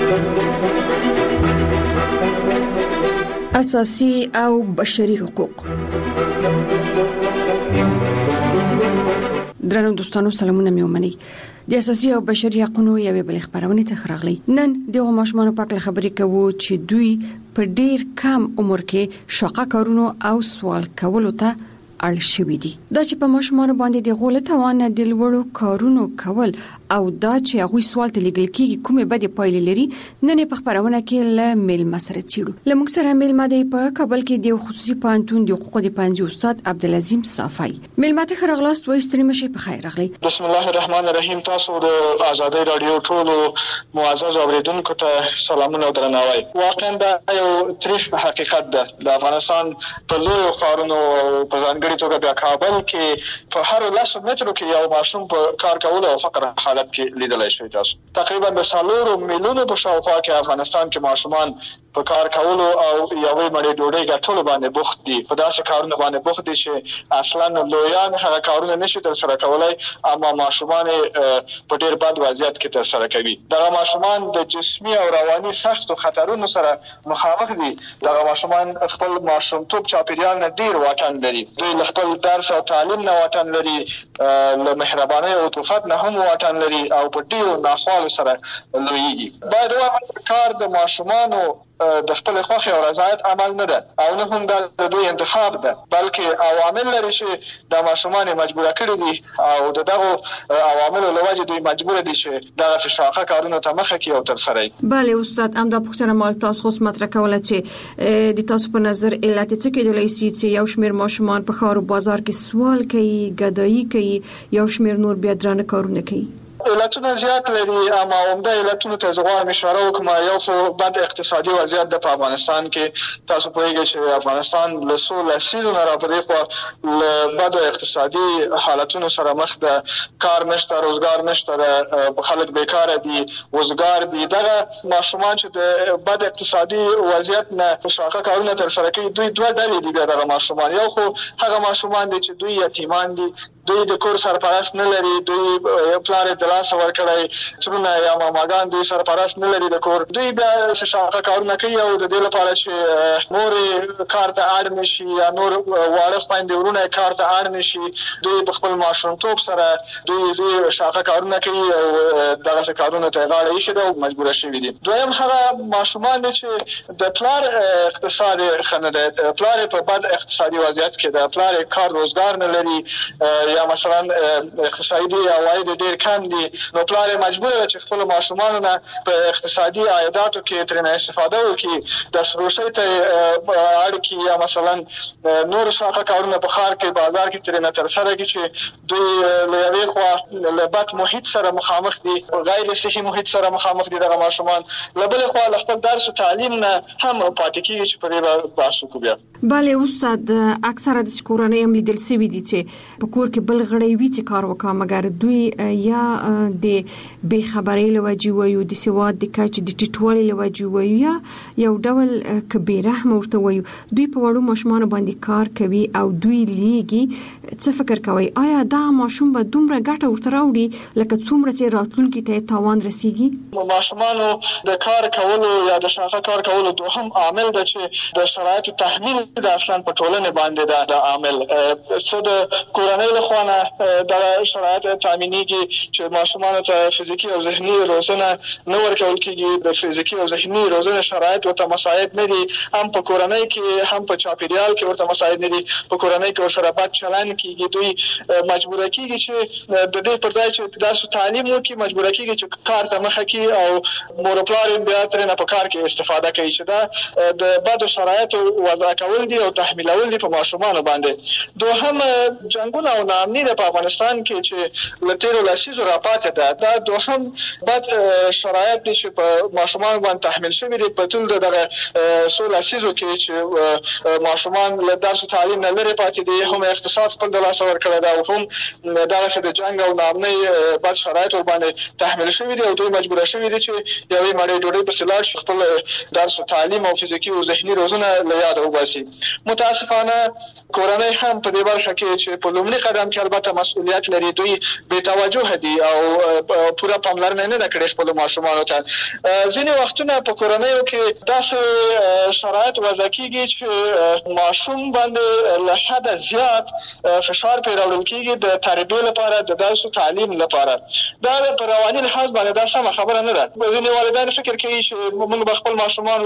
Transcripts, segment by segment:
اساسي او بشري حقوق. درنو دوستانو سلامونه مې ومني. د اساسي او بشري حقوقو یوې بل خبرونه ته خراغلي. نن دغه ماشومان په اړه خبرې کوو چې دوی په ډیر کم عمر کې شاقه کارونو او سوال کولو ته اړ شوي دي. دا چې په ماشومان باندې د غول توان د لوړو کارونو کول او دا چې هغه سوال ته لګل کېږي کومه بده پایلې لري، نن په خبرونه کې له میلمه سره چیرو. لمونږ سره میلمه دی په کابل کې د خصوصي پانتون د حقوقو د پنځه استاد عبدالعظیم صافی. میلمه ته خراغلاست و استریمه شي په خیر راغلی. بسم الله الرحمن الرحیم. تاسو د آزادۍ رادیو ټولو معزز اوریدونکو ته سلامونه او درناوی. واقعا دا یو تریخ حقیقت ده. د افغانستان په لوی خارونو په ځانګړي توګه بیا کابل کې په هر 10 مترو کې یو ماشوم په کار کولو او فقر حالت کې لیدلای شئ. تاسو تقریبا د 4 میلیونو په شاوخوا کې افغانستان کې ماشومان په کار کولو او یوې مړۍ ډوډۍ ګټلو باندې بوخت دي. په داسې کارونو باندې بوخت دي چې اصلا لویان هغه کارونه نشي تر سره کولای، اما ماشومان په ډیر بد وضعیت کې تر سره کوي. دغه ماشومان د جسمي او رواني سختو خطرونو سره مخامخ دي. دغه ماشومان خپل ماشومتوب چاپیریال نه ډیر واټن لري. دوی خپل درس او تعلیم نه واټن لري، له مهرباني او عطوفت نه هم واټن لري او په ډیرو ناخوالو سره لویږي. باید واقعا کار د ماشومانو د خپل خوښي او رضایت عمل نه ده او نه هم د دوی انتخاب ده، بلکې عوامل لري چې د ماشومان مجبور کړي دي او دغه عوامل له وجې دوی مجبور دي چې دغه شاخه کارونه ته مخه کوي او تر سره یې. بله استاد، امدا پوښتنه مال تاسو خو مطرح کوله چې د تاسو په نظر علت څه کېدلی شي چې یو شمېر ماشومان په ښار او بازار کې سوال کوي، ګدایي کوي، یو شمېر نور بیا درانه کارونه کوي؟ علتونه زیات لري، اما عمده علتونه ته زغوام اشاره وکم. یو خو بد اقتصادي وضعیت د افغانستان کې. تاسو پوهیږئ چې افغانستان له لسیزونو راپدې خو له بد اقتصادي حالتونو سره مخ ده. کار نشته، روزګار نشته، خلک بیکاره دي، وزګار دي. دغه ماشومان چې د بد اقتصادي وضعیت نه شاقه کارونه تر سره کوي، دوی دوه ډلې دي. دغه ماشومان یو خو هغه ماشومان دي چې دوی یتیمان دي، دوی د کور سرپرست نه لري، دوی پلار د لاس ورکړی څونه یا ماماګان دوی سرپرست نه لري د کور. دوی بیا شاقه کارونه کوي او د دې لپاره چې نور کار ته اړ نشي یا نور واړه خويندې ورونه کار ته اړ نشي، دوی په خپل ماشومتوب سره دوی شاقه کارونه کوي او دغه کارونه ته غاړه ایښي ده او مجبور شوي دي. دویم هغه ماشومان دي چې د پلار اقتصاد خنه ده، پلار په بد اقتصادي وضعیت کې ده، پلار کار روزګار نه لري یا مثلا اقتصادي عواید ډیر کم دي، نو پلار مجبور دی چې خپل ماشومانو نه په اقتصادي عایداتو کې ترنه استفاده وکړي، د سروشي ته اړ کی یا مثلا نور شاقه کارونه په ښار کې بازار کې ترنه تر سره کی چې دوی له یوې خوا له بد محیط سره مخامخ دي، غیر صحي محیط سره مخامخ دي. دغه ماشومان له بل خوا خپل درس او تعلیم نه هم پاتې کیږي چې په دې باسو کو بیا. بله استاد، اکثره د کورنۍ هم لیدل شوي دي چې په کور کې بل غړی وي چې کار وکړي، مګر دوی یا د بې خبرۍ له وجې وایو، د سواد د کچې د ټیټوالي له وجې وایو، یا یو ډول که بې رحمه ورته وایو، دوی په وړو ماشومانو باندې کار کوي او دوی لیږي. څه فکر کوئ، آیا دا ماشوم به دومره ګټه ورته راوړي لکه څومره چې راتلونکي ته تاوان رسیږي؟ ماشومانو د کار کولو یا د شاقه کار کولو دوهم عامل ده چې د شرایطو تحمیل د اصلا په ټولنه باندې د عامل څه د کورنۍ له خوا نه د شرایط تامینېږي چې ماشومانو ته فزیکي او ذهني روزنه نه ورکول کېږي. د فزیکي او ذهني روزنه شرایط ورته مساعد نه دي، هم په کورنۍ کې هم په چاپیریال کې ورته مساعد نه دي. په کورنۍ کې ورسره بد چلند کېږي، دوی مجبور کېږي چې د دې پر ځای چې درس او تعلیم وکړي، مجبور کېږي چې کار ته مخه کړي او مور پلار بیا ترنه په کار کې استفاده کوي چې دا د بد شرایطو وضع کول دي او تحمیلول دي په ماشومانو باندې. دوهم جنگونه او ناامني په افغانستان کې چې لتیرو لسیزو راپاتې ده، دا دوهم بد شرایط دي چې په ماشومان باندې تحمیل شوي دي. په ټول دغه 16 لسیزو کې چې ماشومان له درس او تعلیم نه لري پاتې دي، هم اقتصاد خپل د لاس ورکړی دا او هم دغه د جنگ او ناامنۍ بد شرایط باندې تحمیل شوي دي او دوی مجبور شوي دي چې یوې مړۍ ډوډۍ پسې لاړ شي، خپل درس او تعلیم او فزیکي او ذهني روزنه له یاده وباسي. متاسفانه کورنۍ هم په دې برخه کې چې په لومړي قدم کې البته مسؤلیت لري، دوی بې توجه دي او او پوره پاملرنه نه کړې خپل ماشومان ته. ځینې وختونه په کورنیو کې داسې شرایط وضع کیږي چې ماشوم باندې له حد زیات فشار پرې راوړل کیږي د تربیې لپاره، د درس او تعلیم لپاره. دا په رواني لحاظ باندې دا سمه خبره نه ده. ځینې والدین فکر کوي چې موږ به خپل ماشومان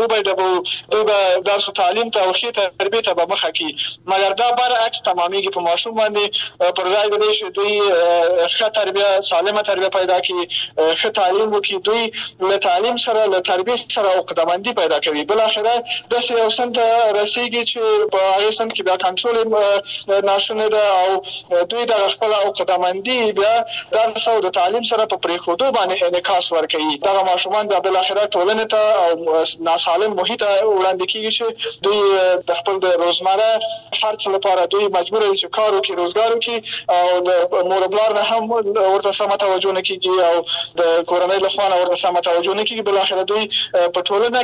دوی به درس او تعلیم ته او ښې تربیې ته به مخه کړي، مګر دا برعکس تمامیږي. په ماشوم باندې پر ځای د دې چې دوی ښه تربیه، سالمه تربیه پیدا کړي، ښه تعلیم وکړي، دوی له تعلیم سره له تربیې سره عقده‌مندي پیدا کوي. بالاخره داسې یو سند رسیږي چې په هغه سند کې بیا کنټرول ناشونه ده او دوی د خپل عقده‌مندي بیا درس او د تعلیم سره په پریښودو باندې انعکاس ورکوي. دغه ماشومان بیا بالاخره ټولنې ته او ناسالم محیط وړاندې کیږي چې دوی د خپل د روزمره خرڅ لپاره دوی مجبور دي چې کار وکړي، روزګار وکړي او د مور پلار نه هم ورته سمه توجه نه کیږي او د کورنۍ له خوا ورته سمه توجه نه کیږي. بالاخره دوی په ټولنه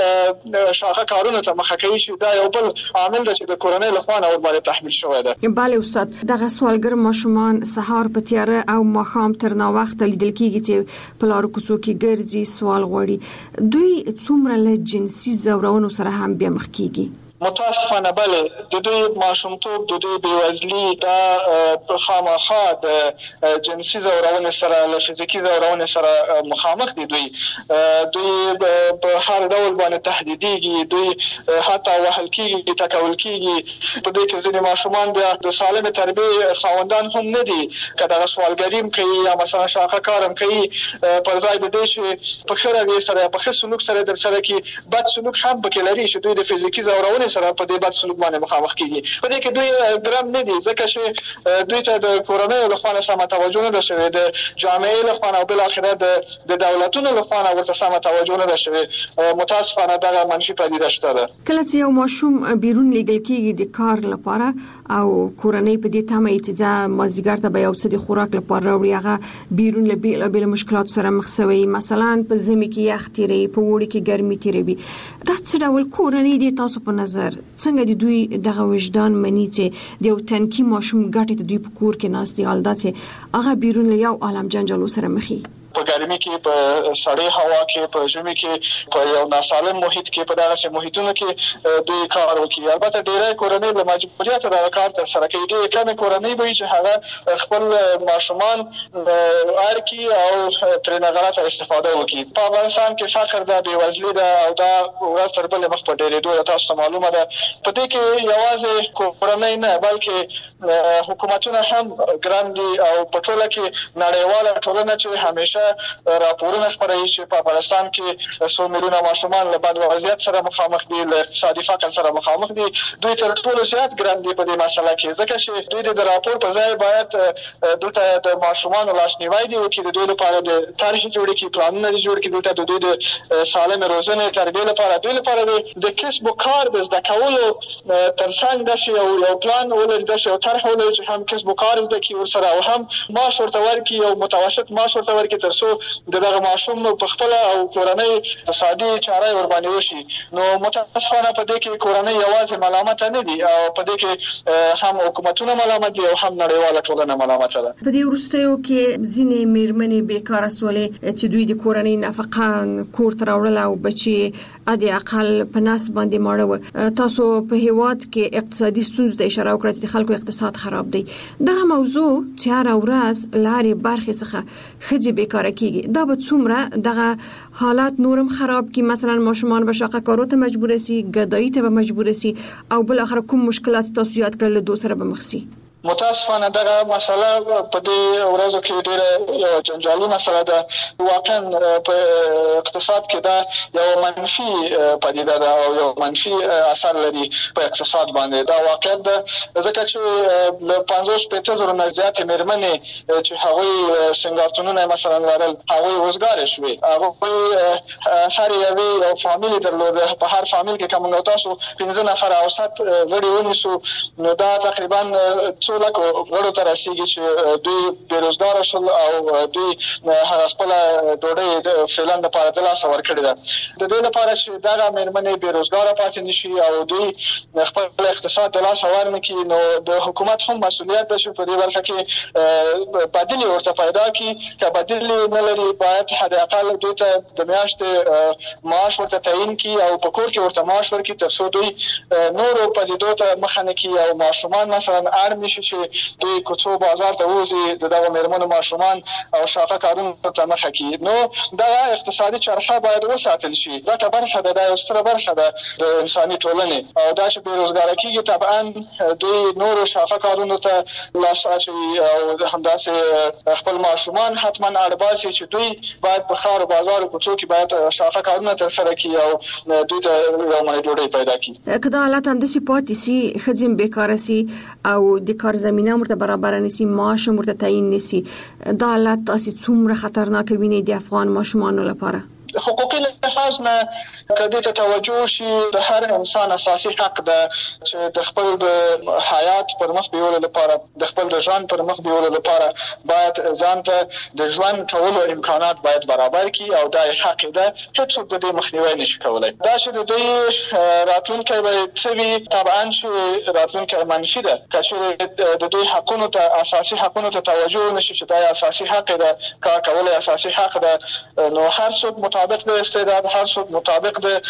کې شاخه کارونه ته مخه کوي چې دا یو بل عامل دی چې د کورنۍ له خوا ور باندې تحمیل شوی دی. بله استاد، دغه سوالګر ماشومان سهار په تیاره او ماښام تر ناوخته لیدل کیږي چې په لارو کوڅو کې ګرځي، سوال غواړي. دوی څومره له جنسي ځورونو سره هم بیا مخ کیږي؟ متاسفانه بله، د دوی ماشومتوب، د دوی بیوزلي دا خامخا د جنسي ځورونې سره، له فزیکي ځورونې سره مخامخ دي. دوی په هر ډول باندې تهدیدېږي، دوی حتی وهل کېږي، ټکول کېږي. په دې کې ځینې ماشومان بیا د سالمې تربیې خاوندان هم نه دي، که دغه سوالګري هم کوي یا مثلا شاقه کار هم کوي، پر ځای د دې چې په ښه رویې سره، په ښه سلوک سره درسره کړي، بد سلوک هم پکې لري چې دوی د فزیکي ځورونې سره په دې بد سلوک باندې مخامخ کیږي. په دې کې دوی ګرم نه دي، ځکه چې دوی ته د کورنۍ له خوا سمه توجه نه ده شوې، د جامعې له خوا او بل اخره د دولتونو له خوا ورته سمه توجه نه ده شوې. متاسفانه دغه منفي پدیده شته ده. کله چې یو ماشوم بیرون لیږل کیږي د کار لپاره او کورنۍ په دې تمه چې ځا مازیګر ته به یو څه د خوراک لپاره راوړي، هغه بیرون له بیل مشکلات سره مخ شوی، مثلا په زمي کې یخ تیری، په وړي کې ګرمي تیری. دا څه ډول کورنۍ دي تاسو په نظر څنګه د دوی دغه وجدان مني چې د یو تنکي ماشوم ګټې ته دوی په کور کې ناست دي، حال دا چې هغه بیرون له یو عالم جنجالو سره مخي؟ په ګرمي کې، په سړې هوا کې، په ژمي کې، په یو ناسالم محیط کې، په دغه محیطونو کې دوی کار وکړي. البته ډېری کورنۍ له مجبوریت دا کار تر سره کوي. ډېرې کمې کورنۍ به چې هغه خپل ماشومان ارکي او ترې غلطه استفاده وکړي. په افغانستان کې فقر ده، بېوزلي ده او دا ورځ تر بلې مخ په ډېرېدو ده. تاسو ته معلومه ده په دې کې یوازې کورنۍ نه بلکې حکومتونه هم ګران دي او په ټوله کې نړیواله ټولنه چې همیشه راپورونه خپروي چې په افغانستان کې 100 میلیونه ماشومان له بد وضعیت سره مخامخ دي، له اقتصادي فقر سره مخامخ دي. دوی تر ټولو زیات ګران دي په دې مسله کې، ځکه چې دوی د راپور په ځای باید دلته د ماشومانو لاسنیوی دی وکړي، د دوی لپاره د طرحې جوړې کړي، پلانونه دي جوړ کړي، دلته د دوی د سالمې روزنې تربیې لپاره، دوی لپاره د کسب او کار د زده کولو ترڅنګ داسې یو پلان ولري، داسې یو طرح ولري چې هم کسب او کار زده کړي ورسره او هم معاش ورته ورکړي، یو متوسط معاش ورته ورکړي، تر څو دغه ماشوم په خپل او کورنۍ اقتصادي چاره ور باندې وشي. نو متاسفانه په دې کې کورنۍ یوازې ملامت نه دي او په دې کې هم حکومتونه ملامت دي او هم نړیواله ټولنه ملامت ده. په دې وروستیو کې ځینې میرمنې بیکاره سولې چې دوی د کورنۍ نفقه کور ته راوړل او بچي ادي اقل په ناس باندې ماړه. تاسو په هیواد کې اقتصادي ستونزو ته اشاره وکړه چې خلکو اقتصاد خراب دی. دغه موضوع چې هر ورځ لارې برخې څخه خځې بیکاره کیږي، دا به څومره دغه حالات نورم خراب کی؟ مثلا ماشومان به شاقه کارو ته مجبور سي، ګدایي ته به مجبور سي او بل اخر کوم مشکلات تاسو یاد کړل دوه سره به مخ سي. متاسفانه دغه مسله په دې ورځو کې ډېره جنجالي مسله ده. واقعا په اقتصاد کې دا یو منفي پدیده ده او یو منفي اثر لري په اقتصاد باندې. دا واقعیت ده ځکه چې له 50-60 زره نه زیاتې میرمنې چې هغوی سنګارتونونه مثلا لرل، هغوی وزګارې شوې. هغوی هر یو فامیل درلوده. په هر فامیل کې کوم تاسو 15 نفر اوسط غړي ونیسو، نو دا تقریبا څو لکو غړو ته رسیږي چې دوی بیروزګاره شول او دوی خپل ډوډۍ فعلا لپاره د لاسه ورکړې ده. د دې لپاره چې دغه مېرمنې بیروزګاره پاتې نشي او دوی خپل اقتصاد د لاسه ورنکړي، نو د حکومت هم مسؤلیت ده چې په دې برخه کې بدیل ورته پیدا کړي. که بدیل نه لري باید حد اقل دوی ته د میاشتې معاش ورته تعیین کړي او په کور کې ورته معاش ورکړي تر څو دوی نورو پدیدو ته مخه نه کړي او ماشومان مثلا اړ نشي چې دوی کوڅو بازار ته ووځي د دغه مېرمنو ماشومان او شاقه کارونو ته مخه کړي. نو دغه اقتصادي چرخه باید وساتل شي. دا برخه ده، دا یو ستره برخه ده د انساني ټولنې، او دا چې بیروزګاره کېږي طبعا دوی نورو شاقه کارونو ته لاس اچوي او همداسې خپل ماشومان حتما اړ باسي چې دوی باید په ښار او بازار او کوڅو کې باید شاقه کارونه ترسره کړي او دوی ته یو مړۍ ډوډۍ پیدا کړي. که دا حالت همداسې پاتې سي، ښځې بېکاره سي او د کار زمینه ورته برابره نه سي، معاش ورته تعیین نه سي، دا حالت تاسې څومره خطرناک وینئ د افغان ماشومانو لپاره؟ حقوقي لحاظ نه کدی ته توجه شي، د هر انسان اساسي حق ده چې د خپل د حیات پر مخ بیولو لپاره، د خپل د ژوند پر مخ بیولو لپاره باید ځان ته د ژوند کولو امکانات باید برابر کړي او دا حق ده. هیڅوک د دې مخنیوي نشي کولای. دا چې د دوی راتلونکی به څه وي، طبعا چې راتلونکی منفي ده. که چېرې د دوی حقونو ته، اساسي حقونو ته توجه نشي چې دا اساسي حق ده، کار کول اساسي حق ده، نو هر څوک مطابق د استعداد، هر څوک مطابق د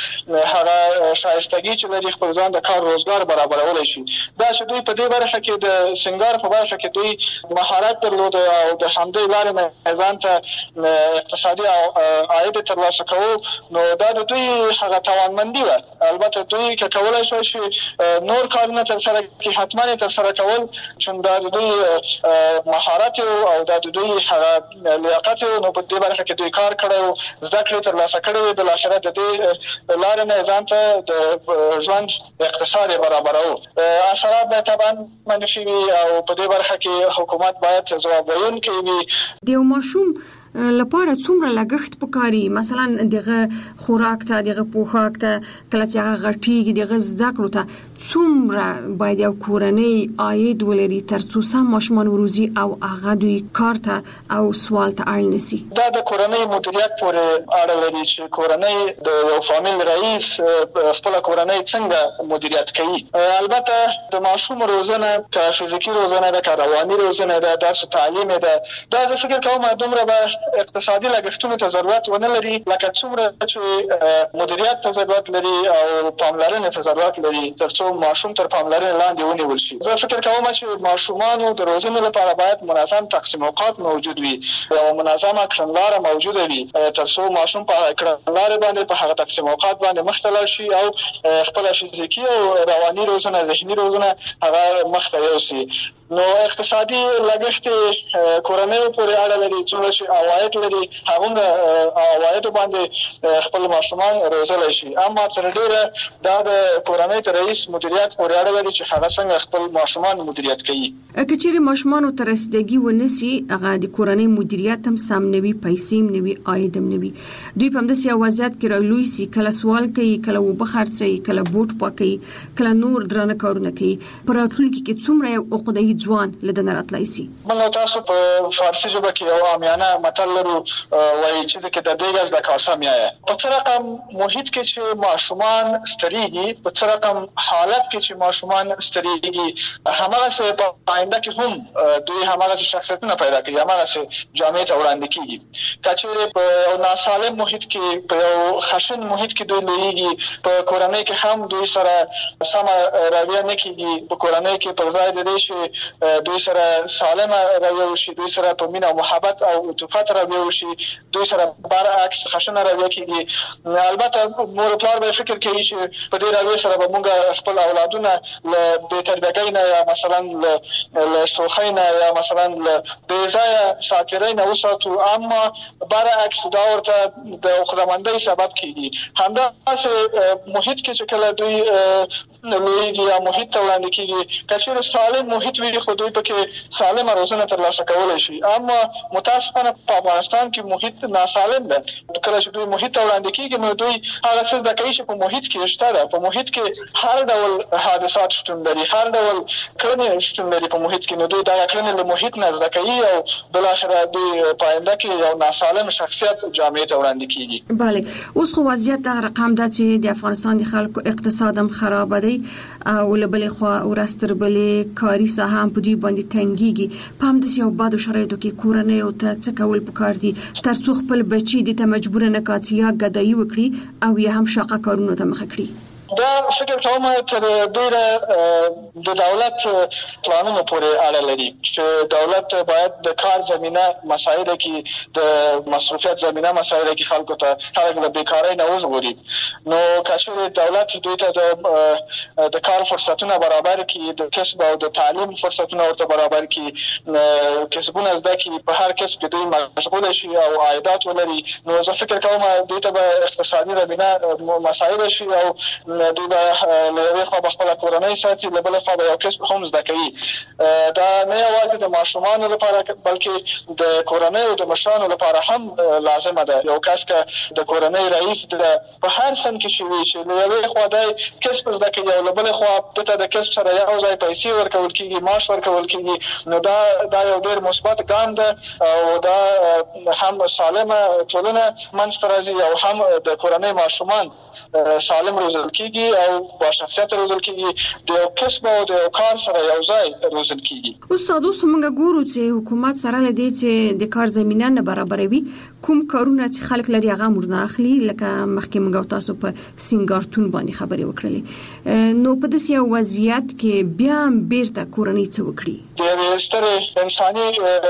هغه شایستګي چې لري خپل ځان د کار روزګار برابرولای شي. دا چې دوی په دې برخه کې د سنگار په برخه کې دوی مهارت درلود او د همدې لارې نه ځان ته اقتصادي عاید ترلاسه کوو، نو دا د دوی هغه توانمندي وه. البته دوی که کولای شوی چې نور کارونه ترسره کړي، حتما یې ترسره کول، چون دا د دوی مهارت او دا د دوی هغه لیاقت، نو په دې برخه کې دوی کار کړی، زده کړې ترلاسه کړې، بالاخره د دې لارې نه ځان ته د ژوند اقتصاد برابرو. اثرات به طبعا منفي وي او په دې برخه کې حکومت باید ځواب ویونکی وي. د یو ماشوم لپاره څومره لګښت پکاري؟ مثلا دغه خوراک ته، دغه پوښاک ته، کله چې هغه غټیږي، دغه زده کړو ته څومره باید یو کورنۍ عاید ولري تر څو سم ماشومان وروزي او هغه دوی کار ته او سوال ته اړ نشي؟ دا د کورنۍ مدیریت پورې اړه لري چې کورنۍ د یو فامیل رئیس خپل کورنۍ څنګه مدیریت کوي. البته د ماشوم روزنه، که فزیکی روزنه ده، که رواني روزنه ده، درس تعلیم ده، دا زه فکر کوم دومره به اقتصادي لګښتونو ته ضرورت ونه لري لکه څومره چې مدیریت ته ضرورت لري او پاملرنې ته ضرورت لري تر څو ماشوم تر پاملرنې لاندې ونیول شي. زه فکر کوم چې ماشومانو د روزنې لپاره باید منظم تقسیم اوقات موجود وي او منظمه کړنلاره موجوده وي تر څو ماشوم په کړنلاره باندې په هغه تقسیم اوقات باندې مخ ته لاړ شي او خپل فزیکی او رواني روزنه، ذهني روزنه هغه مخ ته یوسي. نو اقتصادي لګښت کورنۍ پورې اړه لري، څومره چې عواید لري هغومره عوایدو باندې خپل ماشومان روزلی شي. اما تر ډېره دا د کورنۍ د رئیس مدیریت پورې اړه لري چې هغه څنګه خپل ماشومان مدیریت کوي. که چېرې ماشومانو ته رسیدګي ونه سي، هغه د کورنۍ مدیریت هم سم نه وي، پیسې هم نه وي، عاید هم نه وي، دوی په همداسې یو وضعیت کې رالوی سي، کله سوال کوي، کله اوبه خرڅوي، کله بوټ پاکوي، کله نور درانه کارونه کوي. په راتلونکي کې څومره یو عقده‌ای ځوان له دنه راتلی سي؟ موږ تاسو په فارسي ژبه کې یو عامیانه متل لرو، وایي چې کې د دې ګز د کاسه میایه. په څه رقم محیط کې چې ماشومان ستړيږي، په څه رقم حالت کې چې ماشومان ستړيږي، هماغه په آینده کې هم دوی هماغه شخصیتونه پیدا کوي، هماغه جامعه ته وړاندې کیږي. کچېرې په ناسالم محیط کې، په یو خشن محیط کې دوی لویږي، په کورنۍ کې هم دوی سره سمه رویه نه کیږي. په کورنۍ کې پر ځای د دې چې دوی سره سالمه رویه وشي، دوی سره په مینه او محبت او عطوفت رویه وشي، دوی سره برعکس خشنه رویه کیږي. البته مور پلار به فکر کوي چې په دې رویه سره به موږ خپل اولادونه له بې تربیتۍ نه یا مثلا له شوخۍ نه یا مثلا له بې ځایه ساتیرۍ نه وساتو، اما برعکس دا ورته د عقده‌مندۍ سبب کیږي. همداسې محیط کې چې کله دوی لویږي یا محیط ته وړاندې کیږي. که چېرې سالم محیط وي خو دوی پکې سالمه روزنه ترلاسه کولی شي. اما متاسفانه په افغانستان کې محیط ناسالم ده. کله چې دوی محیط ته وړاندې کیږي نو دوی هغه څه زده کوي چې په محیط کې شته ده. په محیط کې هر ډول حادثات شتون لري، هر ډول کړنې شتون لري په محیط کې. نو دوی دغه کړنې له محیط نه زده کوي او بالاخره دوی په آینده کې یو ناسالم شخصیت جامعې ته وړاندې کیږي. بله، اوس خو وضعیت دغه رقم ده چې د افغانستان د خلکو اقتصاد هم خراب دی او له بلې خوا ورځ تر بلې کاري ساحه هم په دوی باندې تنګیږي. په همداسې یو بدو شرایطو کې کورنیو ته څه کول پکار دي تر څو خپل بچي دې ته مجبور نه کړي چې یا ګدایي وکړي او یا هم شاقه کارونو ته مخه کړي؟ دا فکر کوم تر ډیره د دولت پلانونو پورې اړه لري چې دولت باید د کار زمينه مسایل کې د مصرفیت زمينه مسایل کې خلکو ته خلک له بیکاری نه وژغوري. نو کاشوره دولت دوی ته د کار فرصتونه برابر کړي، د کسب او د تعلیم فرصتونه ورته برابر کړي، کسبونه زده کړي، په هر کسب کې دوی مشغول شي او عایدات ولري. نو زه فکر کوم دوی ته اقتصادي زمينه مسایل شي او دوی به له یوې خوا خپله کورنۍ ساتي، له بلې خوا به یو کسب هم زده کوي. دا نه یوازې د ماشومانو لپاره بلکې د کورنیو د مشرانو لپاره هم لازمه ده. یو کس که د کورنۍ رئیس ده په هر سن کې شي چې له یوې خوا د کسب زده کوي او له بلې خوا ته د کسب سره یو ځای پیسې ورکول کېږي، معاش ورکول کېږي، نو دا یو ډېر مثبت ګام ده او دا هم سالمه ټولنه منځته راځي او هم د کورنۍ ماشومان سالم روزل کېږي او با شخصیت روزل کېږي، د یو کسب او د یو کار سره یو ځای روزل کېږي. استاد، اوس موږ ګورو چې حکومت سره لدی چې د کار زمينه نه برابروي، کوم کارونه چې خلک لري هغه مرنه اخلي، لکه مخکې موږ تاسو په سنگارتون باندې خبرې وکړلې. نو په داسې یو وضعیت کې بیا بیرته کورنۍ څه وکړي؟ د یوې سترې انساني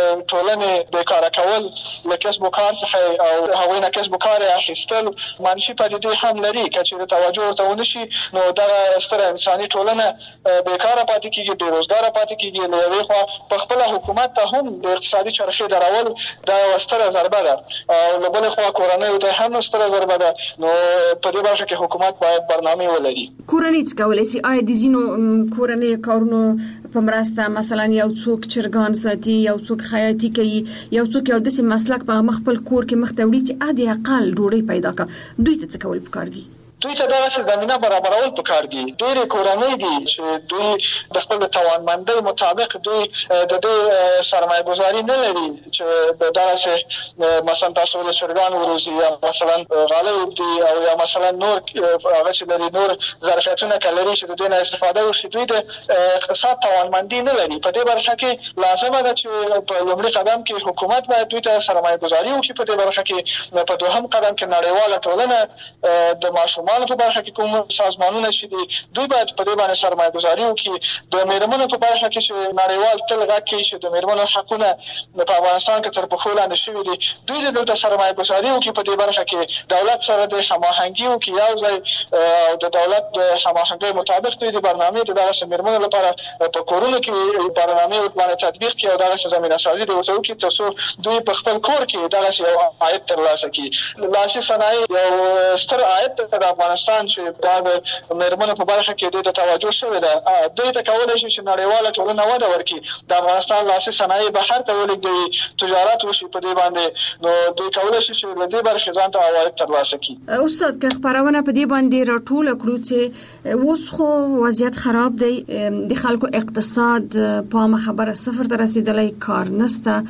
ټولنې بیکاره کول له کسب و کار څخه او هغوی نه کسب و کار اخیستل منفي پدیدې هم لري. که چېرې توجه ورته ونه شي نو دغه ستره انساني ټولنه بیکاره پاتې کېږي، بېروزګاره پاتې کېږي. له یوې خوا په خپله حکومت ته هم د اقتصادي چرخې درول دا یوه ستره ضربه ده او له بلې خوا کورنیو ته هم ستره ضربه ده. نو په دې برخه کې حکومت باید برنامې ولري. کورنۍ څه کولی شي؟ آیا د ځینو کورنۍ کارونو په مرسته مثلا یو څوک چرګان ساتي، یو څوک خیاطي کوي، یو څوک یو داسې مسلک په خپل کور کې مخ ته وړي چې ادي اقل ډوډۍ پیدا کړه، دوی ته څه کول پکار دي؟ دوی ته دغسې زمینه برابرول پکار دي. ډېرې کورنۍ دي چې دوی د خپل توانمندۍ مطابق دوی د دې سرمایه ګذاري نه لري چې دغسې مثلا تاسو د چرګانو وروزي یا مثلا غالۍ وږدي او یا مثلا نور هغه چې لري نور ظرفیتونه که لري چې د دې نه استفاده وشي. دوی د اقتصاد توانمندي نه لري. په دې برخه کې لازمه ده چې په لومړي قدم کې حکومت باید دوی ته سرمایه ګذاري وکړي. په دې برخه کې په دوهم قدم کې نړیواله ټولنه د ماشومانو په برخه کې کوم سازمانونه چې دي دوی باید په دې باندې سرمایه ګذاري وکړي. د میرمنو په برخه کې چې نړیوال تل غږ کوي چې د میرمنو حقونه په افغانستان کې تر پښو لاندې شوي دي، دوی د دلته سرمایه ګذاري وکړي. په دې برخه کې دولت سره د هماهنګي وکړي یو ځای او د دولت د هماهنګۍ مطابق دوی د برنامې د دغسې میرمنو لپاره په کورونو کې برنامې باندې تطبیق کړي او دغسې زمینه سازي د ورته وکړي تر څو دوی په خپل کور کې دغسې یو عاید ترلاسه کړي. لاسي صنایع یو ستر عاید د افغانستان چې دا د میرمنو په برخه کې د توجه شوې ده. دوی ته کولی شي چې نړیواله ټولنه وده ورکړي، د افغانستان لاسي صنایع بهر ته ولېږدوي، تجارت وشي په دې باندې. نو دوی کولی شي چې له دې برخې ځان ته عواید ترلاسه کړي. استاد، که خپرونه په دې باندې راټوله کړو چې اوس خو وضعیت خراب دی، د خلکو اقتصاد په خبره صفر ته رسیدلی، کار نسته،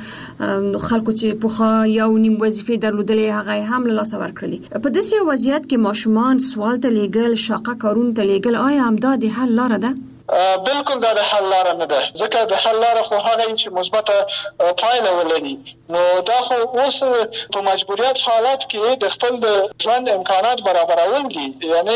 خلکو چې پخوا یو نیم وظیفې درلودلې هغه هم له لاسه ورکړلې. په داسې وضعیت کې ماشومان سوال ته لیږل، شاقه کارونو ته لیږل، آیا همدا د حل لاره ده؟ بالکل دا د حل لاره نه ده، ځکه د حل لاره خو هغه چې مثبته پایله ولري. نو دا خو اوس په مجبوریت حالات کې د خپل د ژوند امکانات برابرول دي. یعنی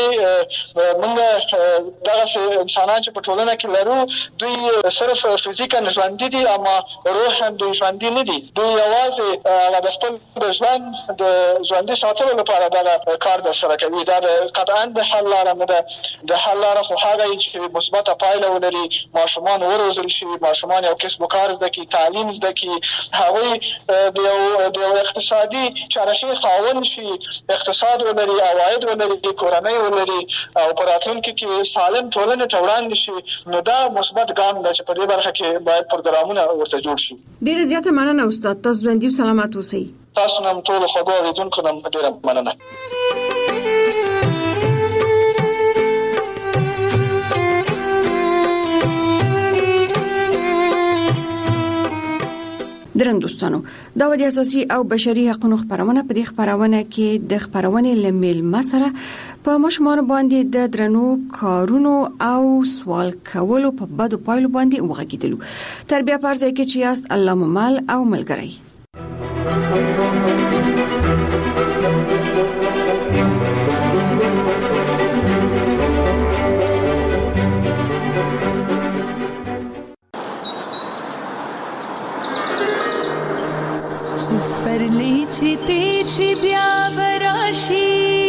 موږ دغسې انسانان چې په ټولنه کې لرو دوی صرف فزیکا ژوندي دي اما روحا دوی ژوندي نه دي. دوی یوازې د خپل د ژوند د ژوندي ساتلو لپاره دغه کار ترسره کوي. دا قطعا د حل لاره نه ده. د حل لاره خو هغه چې مثبته پایله ولري، ماشومان وروزل شي، ماشومان یو کسب و کار زده کړي، تعلیم زده کړي، هغوی د یو اقتصادي چرخې خاوند شي، اقتصاد ولري، عواید ولري، کورنۍ ولري او په راتلونکي کې سالم ټولنې ته وړاندې شي. نو دا مثبت ګام ده چې په دې برخه کې باید پروګرامونه ورته جوړ شي. ډېره زیاته مننه استاد، تاسو ژوندي او سلامت اوسئ. تاسو هم ټولو خوږو اورېدونکو نه ډېره مننه. درنو دوستانو، دا د اساسي او بشري حقوقو خبرونه په دې خبرونه کې د خبرونه لمیل مسره په مشمار باندې د درنو کارونو او سوال کولو په بدو پایلو باندې وغږیدلو. تربیه پرځای کې چې یاست الله ممل او ملګری. تیر شي بیا براشي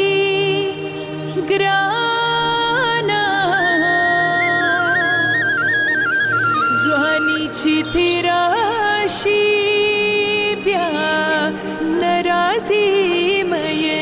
ګرانا ځواني چې تیر شي بیا ناراضي مې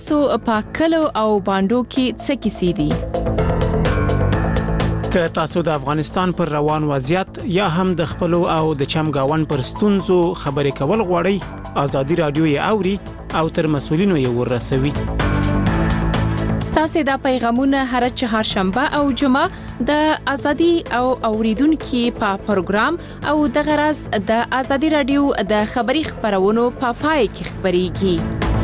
ستاسو په کلو او باندو کې څه کیسې دي؟ که تاسو د افغانستان پر روان وضعیت یا هم د خپلو او د چمګاون پر ستونزو خبرې کول غواړئ، ازادي رادیو یې اوري او تر مسولینو یې ورسوي. ستاسو د پیغامونه هر چهارشنبه او جمعه د ازادي او اوریدونکو په پروګرام او د غرض د ازادي رادیو د خبري خبرونو په پای کې خبريږي.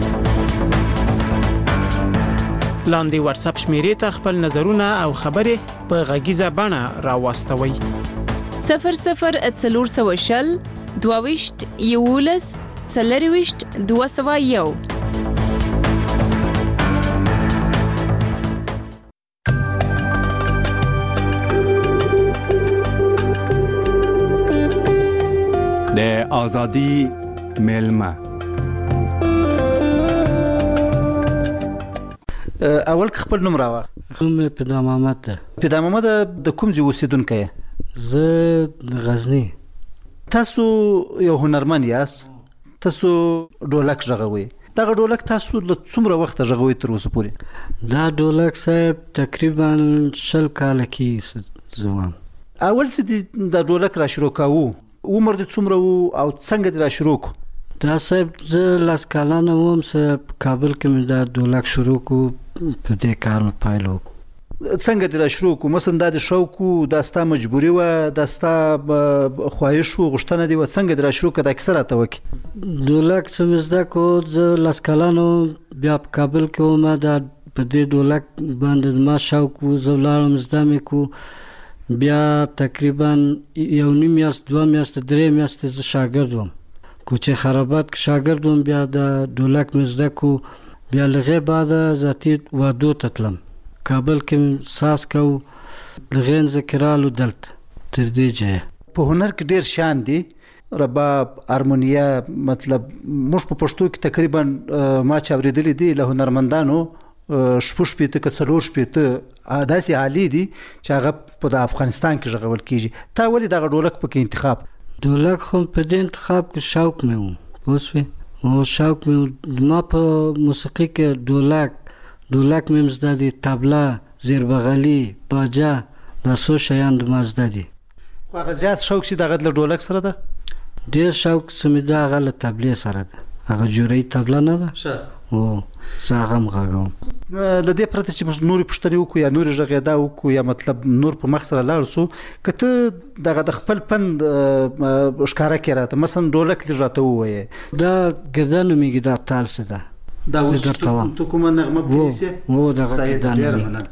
لاندې واتس اپ شمیرې ته خپل نظرونه او خبرې په غږیزه بڼه راوستوي. 0040 22 یولس 40 201. د ازادي ملما اول خپل نوم راوړه. کوم پیدا محمد ده. پیدا محمد د کوم ځای اوسیدونکی یې؟ زه د غزنی. تاسو یو هنرمند یاست، تاسو ډولک غږوي. دا ډولک تاسو له څومره وخت غږوي تر اوسه پورې؟ دا ډولک صاحب تقریبا 20 کال کې ځوان. اول څه د ډولک را شروع کاوه، عمر دې څومره وو او څنګه دې را شروع کو؟ دا صاحب زه لاس کالانه وم، کابل کې مې دا ډولک شروع کو، په دې کار مې پایلو. څنګه دې را شروع کو؟ مثلا دا د شوق و، دا ستا مجبوري و، دا ستا خواهش و، غوښتنه دې و، څنګه دې را شروع کړه؟ دا کیسه راته وکړه. ډولک چې مې زده کو، زه لاس کالانه بیا په کابل کې وم، دا په دې ډولک باندې ما شوق و، زه ولاړم زده مې کو. بیا تقریبا 1.5 میاشت 2 میاشت 3 میاشت زه شاګرد وم، کوچه خرابات کې شاګرد وم. بیا د ډولک مې زده کو. بیا لږه بعد ذاتی وادو تطلم کابل کې ساس کو، لږه ذکرالو دلته تر دې ځای. په هنر کې ډیر شان دي، رباب، هارمونیا، مطلب موږ په پښتو کې تقریبا ما چې اوریدلې دي له هنرمندانو شپږ شپېته که څلور شپېته داسې عالي دي چې هغه په افغانستان کې غږول کیږي. تا ولې دغه ډولک پکې انتخاب؟ ډولک خو په دې انتخاب کې شوق مې و، پوه او شوق مې ما په موسیقي کې ډولک مې زده دي، طبله، زیربغلي، باجه، دا څو شیان د ما زده دي. خو هغه زیات شوق چې دغه له ډولک سره ده؟ ډېر شوق چې مې ده هغه له طبلې سره ده. هغه جوړی طبله نه ده او زه هغه هم غږوم. له دې پرته چې موږ نورې پوښتنې وکړو یا نورې غږېدا وکړو یا مطلب نور په مخ سره لاړ سو، که ته دغه د خپل پند ښکاره کړې راته، مثلا ډولک لږ راته ووایې. دا ګرده نومېږي، دا تال څه ده، دا اوس ته کومه نغمه پلیسې؟ هو دغه ګرده نومېږي.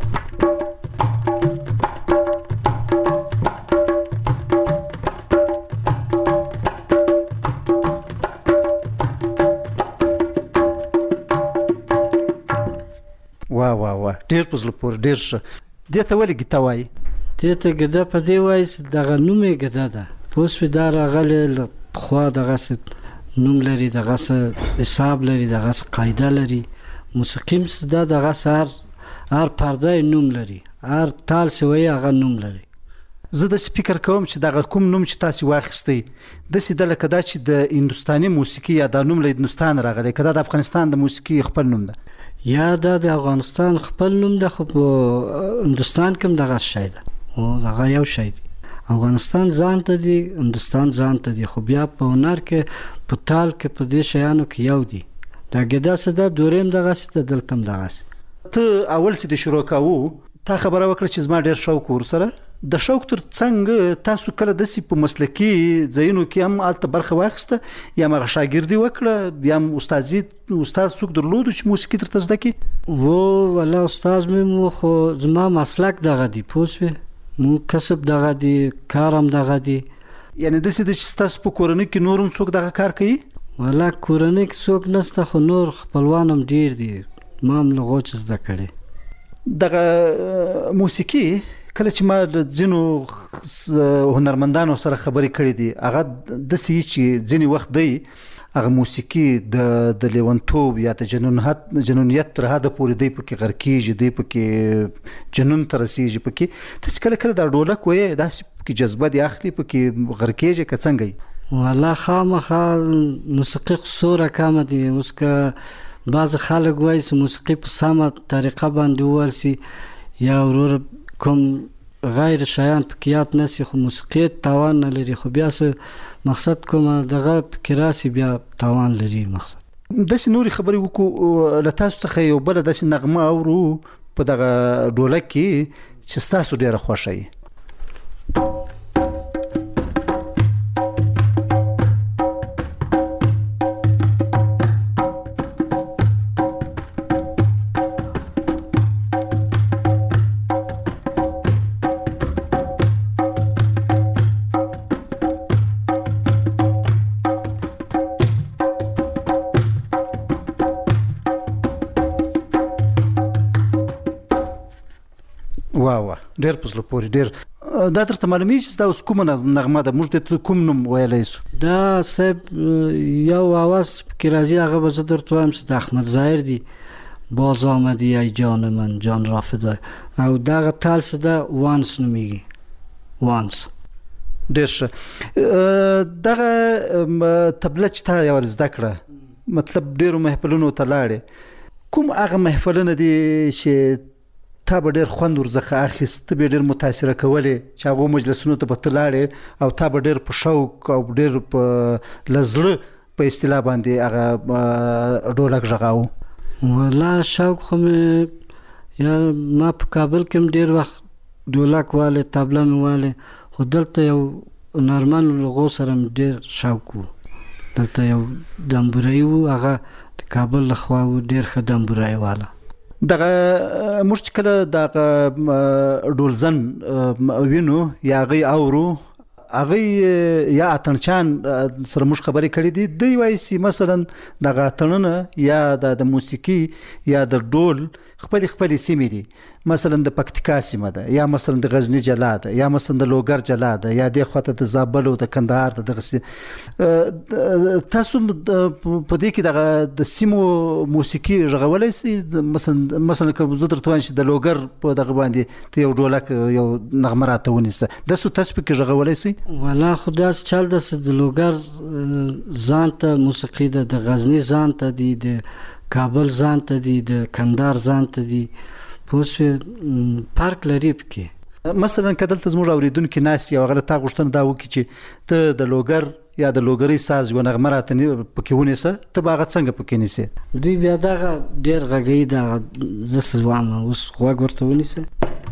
واه ډېر په زړه پورې، ډېر ښه. دې ته ولې ګیته وایي؟ دې ته ګیته په دې وایي چې دغه نوم یې ګیته ده، پوه شوې. دا راغلی له پخوا دغسې نوم لري، دغسې حساب لري، دغسې قاعده لري. موسیقي هم دا دغسې هر پرده یې نوم لري، هر تال چې وایي هغه نوم لري. زه داسې فکر کوم چې دغه کوم نوم چې تاسې واخیستی داسې ده لکه دا چې د هندوستاني موسیقي یا دا نوم له هندوستان راغلی، که دا د افغانستان د موسیقي خپل نوم ده؟ یا دا د افغانستان خپل نوم ده، خو په هندوستان کې هم دغه شی ده، او دغه یو شی دی. افغانستان ځان ته دی، هندوستان ځان ته دی، خو بیا په هنر کې په تال کې په دې شیانو کې یو دی. دا ګیده څه ده، دورې هم دغسې ده، دلته هم دغسې. ته اول چې د شروع کوو تا خبره وکړه چې زما ډېر شوق ورسره. د شوق تر څنګ تاسو کله داسې په مسلکي ځایونو کې هم هلته برخه واخیسته یا هم هغه شاګردي وکړه، بیا هم استاد څوک درلودو چې موسیقي درته زده کړي؟ والله استاد مې مو، خو زما مسلک دغه دی، پوه شوې. مو کسب دغه دی، کار هم دغه دی. یعنې داسې ده چې ستاسو په کورنۍ کې نور هم څوک دغه کار کوي؟ والله کورنۍ کې څوک نشته، خو نور خپلوان هم ډېر دي، ما هم له غوڅ زده کړې. دغه موسیقي کله چې ما ځینو هنرمندانو سره خبرې کړې دي، هغه داسې چې ځینې وخت دی هغه موسیقي د لیونتوب یا د جنونیت تر حده پورې دی پکې غرق کېږي، دی پکې جنون ته رسېږي. پکې تاسې کله کله دا ډولک وایې داسې پکې جذبه دې اخلي، پکې غرق کېږي که څنګه یې؟ والله خامخا موسیقي خو څو رقمه دي. اوس که بعض خلک وایي چې موسیقي په سمه طریقه باندې وویل سي یا ورور کوم غیر شیان پکې یاد نسی خو موسیقي تاوان نه لري خو بیا څه مقصد کومه دغه پکې راسي بیا تاوان لري مقصد داسې نورې خبرې وکړو له تاسو څخه یو بله داسې نغمه اورو په دغه ډولک کې چې ستاسو ډېره خوښه وي. واه ډېر په زړه پورې ډېر دا درته معلومیږي چې دا اوس کومه نغمه ده موږ ته کوم نوم ویلی سو؟ دا صاحب یو آواز پکې راځي هغه به زه درته وایم چې د احمد ظاهر دی باز آمدی ای جان من جان را فدای او دغه تال څه ده وانس نومیږي وانس. ډېر ښه. دغه طبله چې تا یوه زده کړه مطلب ډېرو محفلونو ته لاړې کوم هغه محفلونه دي چې تا به ډېر خوند ورڅخه اخیست ته به ډېر متاثره کولې چې هغو مجلسونو ته به ته لاړې او تا به ډېر په شوق او ډېر په له زړه په اصطلاح باندې هغه ډولک غږاوه؟ والله شوق خو مې یا ما په کابل کې هم ډېر وخت ډولک والی طبله مې والی خو دلته یو هنرمن لغو سره مې ډېر شوق و دلته یو دمبورایي و هغه د کابل لخوا و ډېر ښه دمبورایي واله. دغه موږ چې کله دغه ډولزن وینو یا هغوی اورو هغوی یا اتڼچیان سره موږ خبرې کړې دي دوی وایي چې مثلا دغه اتڼونه یا د موسیقي یا د ډول خپلې سیمې دي مثلا د پکتیکا سیمه ده یا مثلا د غزني جلا ده یا مثلا د لوګر جلا ده یا دې خواته د زابل او د کندهار ده دغه تاسو په دې کې دغه د سیمو موسیقي غږولی سي مثلا که زه درته وایم چې د لوګر په دغه باندې ته یو ډولک یو نغمه راته ونیسه داسې تاسو پکې غږولی سي؟ والله خو داسې چل داسې د لوګر ځان ته موسیقي ده د غزني ځان ته دي د کابل ځان ته دي د کندهار ځان ته دي پوه فرق لري پکې. مثلا که دلته زموږ اورېدونکي ناست یو هغه له تا غوښتنه دا وکړي چې ته د لوګر یا د لوګرۍ ساز یوه نغمه راته پکې ونیسه ته به هغه څنګه پکې نیسې؟ دوی بیا دغه ډېر غږوي دغه زه څه وایم اوس غوږ ورته ونیسه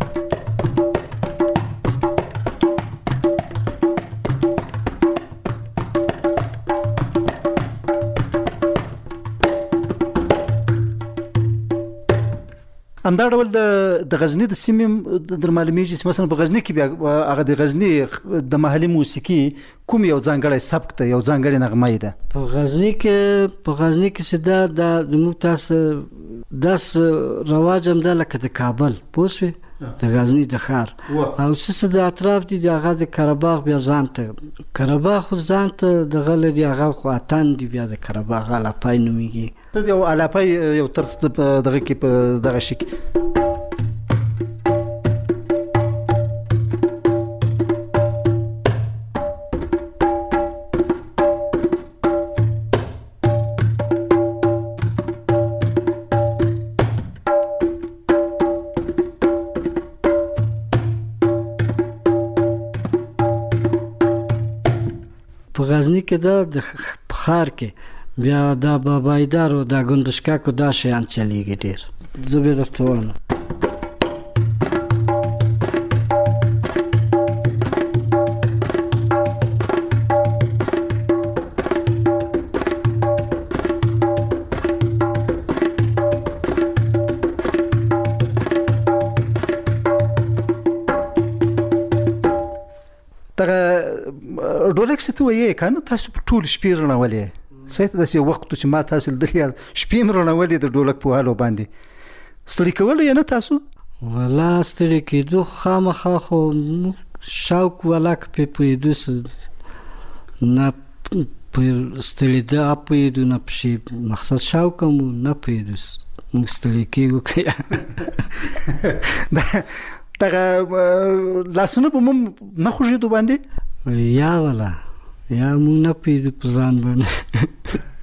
همدا ډول د غزني د سیمې در معلومیږي چې مثلا په غزني کې بیا هغه د غزني د محلي موسیقي کوم یو ځانګړی سبک ده یو ځانګړې نغمه ده؟ په غزني کې چې دا د موږ تاسو داسې رواج هم ده لکه د کابل پوه شوې د غزني د ښار او څه د اطراف دي د هغه د قرهباغ بیا ځان ته قرهباغ خو ځان ته دغه لري هغه خو اتن دي بیا د قرهباغ الاپای نومیږي یو الاپای یو ترس دغه کې په دغه شي کې په غزني کې د ښار کې بیا دا بابایدار او دا ګندشکک دا شیان چلیږي ډېر زه بیا درته وایم ډولک څه ته وایي کنه تاسو په ټول شپې رڼولې صحیح داسې وخت چې ما تاسو لیدلي شپې مې رڼولې د ډولک په والو باندې ستړي کولی یې نه تاسو؟ والله ستړي کېدو خامخا خو شوق ولاک پې پوهېدو نه ستړېده پوهېدو نه پشي مقصد شوق هم نه پوهېدو موږ ستړي کېږو دغه لاسونه به مو نه خوږېدو باندې؟ یا والا یا مونږ نه پوهېدو په ځان باندې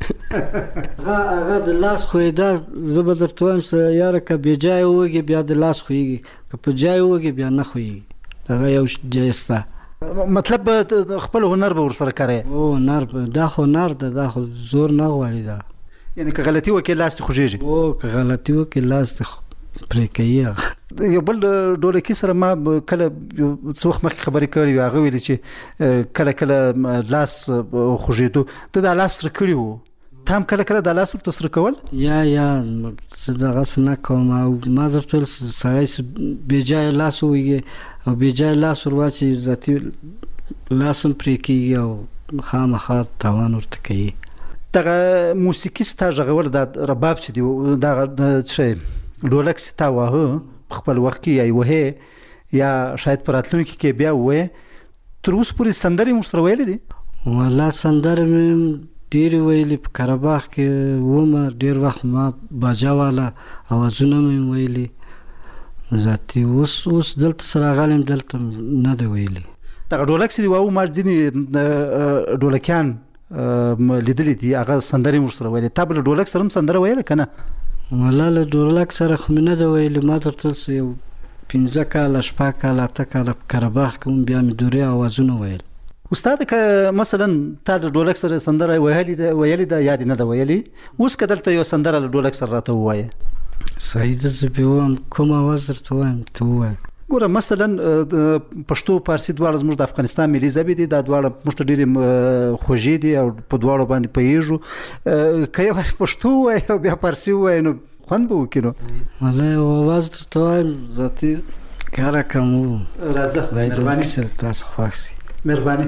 هغه د لاس خوېدا زه به درته وایم یاره که بې جایه ووږي بیا د لاس خوېږي که په جای ووږي بیا نه خوېږي هغه یو جایز ده. مطلب خپل هنر به ورسره کاروې؟ هنر دا خو هنر ده دا خو زور نه غواړي دا. یعنی که غلطي وکړې لاس دې خوږېږي؟ که غلطي وکړې لاس دې پرې کوي. هغه یو بل ډولکي سره ما کله څه وخت مخکې خبرې کړې وې هغه ویلي چې کله کله لاس خوږېدو ته دا لاس سره کړي وو ته هم کله کله دا لاس ورته سره کول؟ یا زه دغسې نه کوم او ما درته ویل سړی بې جایه لاس ووږي او بې جایه لاس ور واچوي ذاتي لاس هم پرې کېږي او خامخا تاوان ورته کوي. دغه موسیقي ستا غږول دا رباب چې دی دغه څه ډولک چې تا واهه په خپل وخت کې یا وهې یا شاید په راتلونکي کې بیا ووایې تر اوسه پورې سندرې موږ سره ویلې دي؟ والله سندرې مې ډېرې ویلې په قره باغ کې ومه ډېر وخت ما باجا والا اوازونه مې ویلي ذاتي اوس دلته سره راغلی یم دلته نه دی ویلي. دغه ډولک چې دی واهه ما ځینې ډولکیان لیدلي دي هغه سندرې موږ سره ویلې تا به له ډولک سره هم سندره ویله که نه؟ والله له ډولک سره خو مې نه ده ویلې ما درته یو 15 کاله 8 کاله 8 کاله په قره باغ کې هم بیا مې دورې اوازونه ویل. استاد که مثلا تا د ډولک سره سندره ویلې ده یا دې نه ده ویلې اوس که دلته یو سندره له ډولک سره راته ووایې؟ صحیح ده زه بیا وایم کوم اواز درته وایم ته ووایه. ګوره مثلا پښتو فارسي دواړه زموږ د افغانستان ملي ژبې دي دا دواړه موږ ته ډېرې خوږې دي او په دواړو باندې پوهېږو که یو پښتو ووایې او بیا فارسي ووایې نو خوند به وکړي. نو والله یو اواز درته وایم ذاتي کاره کوم راځه مهرباني سره تاسو خوښ شي. مهرباني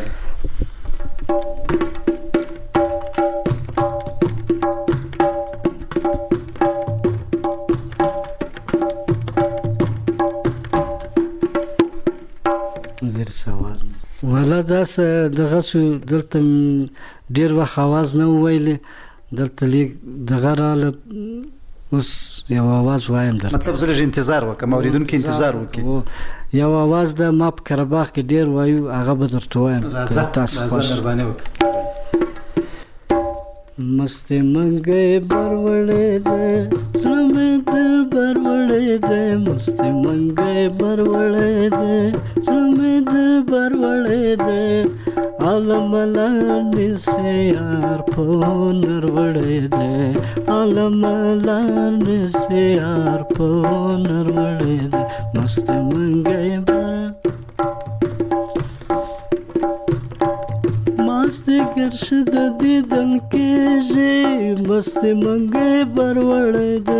والله داسې دغسې دلته ډېر وخت اواز نه وویلې دلته لیک دغه راله اوس یو اواز وایم درته. مطلب زه لږ انتظار وکړم اورېدونکي انتظار وکړي. یو اواز ده ما په قره باغ کې ډېر وایو هغه به درته وایم تاسو خوښ. مهرباني وکړه. मस्त मंगे बरवड़े दे सुनमे दिल बरवड़े दे मस्त मंगे बरवड़े दे सुनमे दिल बरवड़े दे आलम लाने से यार पोनर वड़े दे आलम लाने से यार पोनर वड़े दे मस्त मंगे मस्त गर्शद दीदन के जे मस्त मंगे बरवड़े दे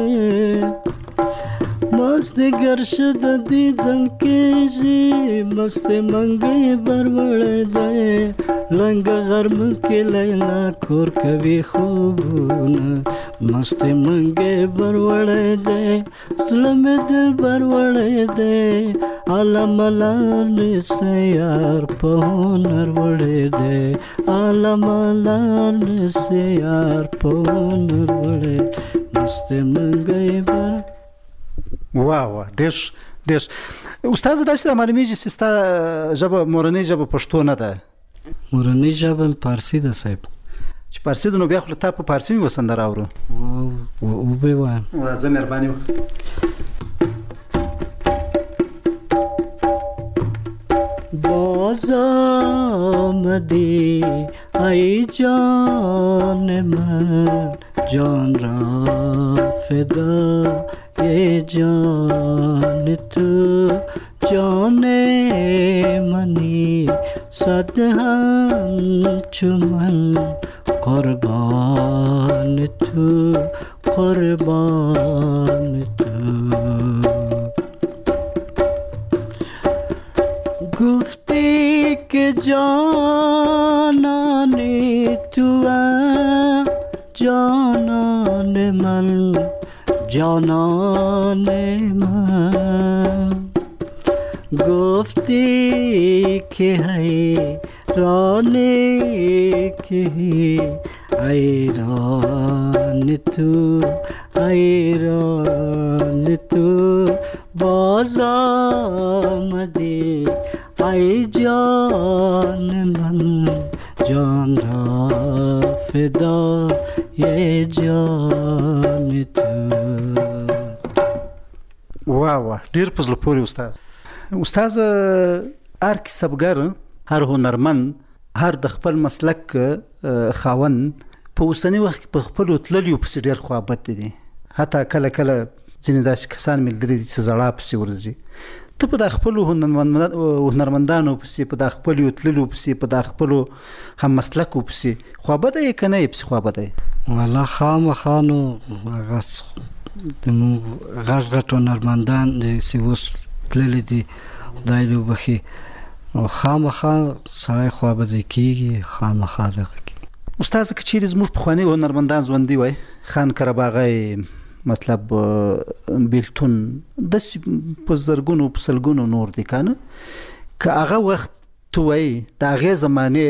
मस्त गर्शद दीदन के जे मस्त मंगे बरवड़े दे लंग गरम के लैला खोर कभी खूबूना मस्त मंगे बरवड़े दे जुल्म दिल बरवड़े दे आलम लाने से यार पहुनर वड़े दे आलम लाने से यार पहुनर वड़े मस्त मंगे बर. واو ډېر استاد داسې معلومیږي چې ستا ژبه مورنۍ ژبه پښتو نه ده؟ مورنۍ ژبه فارسي ده صاحب. چې فارسي ده نو بیا خو تا په فارسي مې سندره اورو وبه وایم. راځه مهرباني وکړه. باز آمدی ای جان من جان را فدا ای جان تو جان منی صد همچون قربان تو قربان تو گفتی که جانانی تو جانان من جانان من گفتی که حیرانی که حیران تو حیران تو باز آمدی ای جان من جان را فدا جان تو. واه ډیر په زړه پورې استاد هر کسبګر، هر هنرمند، هر د خپل مسلک خاوند په اوسنی وخت کې په خپل تللیو پسې ډیر خوابت دي. حتی کله کله ځینې داسې کسان ملګري دي چې زړه پسې ورځي. ته په د خپل هنرمندانو پسې، په د خپل تللیو پسې، په د خپل هم مسلکو پسې خوابت یې که نه یې پسې خوابت یې؟ والله خامخا نو هغه زموږ غټ غټ هنرمندان چې اوس تللي دي خدای دې وبخي، خامخا سړی خوابدی کېږي، خامخا دغه کېږي. استاد که چیرې زموږ پخواني هنرمندان ژوندي وای، خان قرهباغی، مطلب بیلتون، داسې په زرګونو په سلګونو نور دي که نه، که هغه وخت تو وای د هغې زمانې